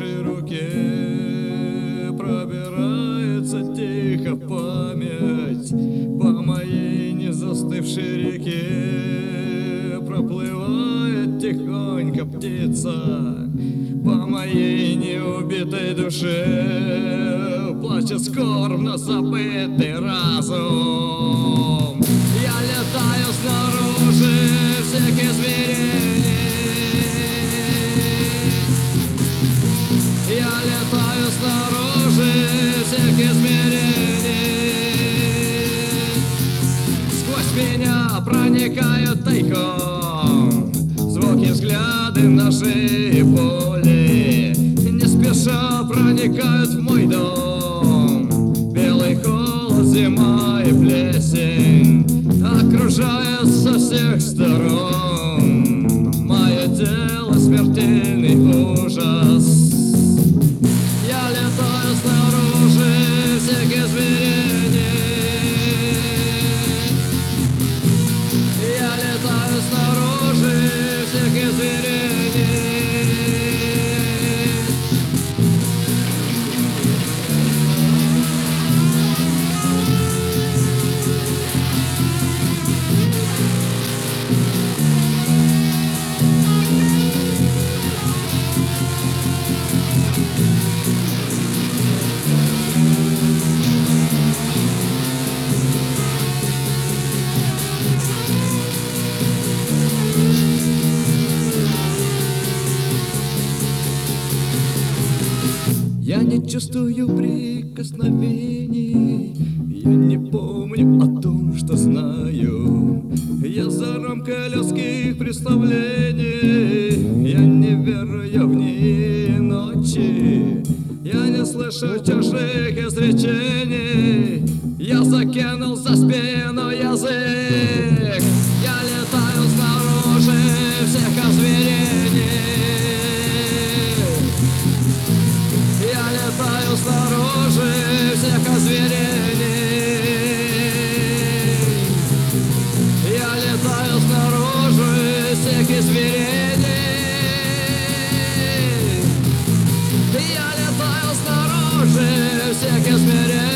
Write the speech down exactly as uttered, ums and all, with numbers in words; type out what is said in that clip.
вашей руке пробирается тихо память по моей незастывшей реке. Проплывает тихонько птица по моей неубитой душе. Плачет скорбно забытый разум. Я летаю снаружи всех измерений. Я летаю снаружи всех измерений. Сквозь меня проникают тайком звуки, взгляды, ножи и боли. Не спеша проникают в мой дом. Белый холод, зима и плесень окружают со всех сторон. Мое тело смертельный ужас. Я летаю снаружи всех измерений. Я летаю снаружи всех измерений. Я не чувствую прикосновений. Я не помню о том, что знаю. Я за рамкой людских представлений. Я не верю в дни и ночи. Я не слышу чужих изречений. Я закинул за спину язык. Я летаю снаружи всех озверений. Я летаю снаружи всех озверений. Я летаю снаружи всех измерений. Я летаю снаружи всех измерений.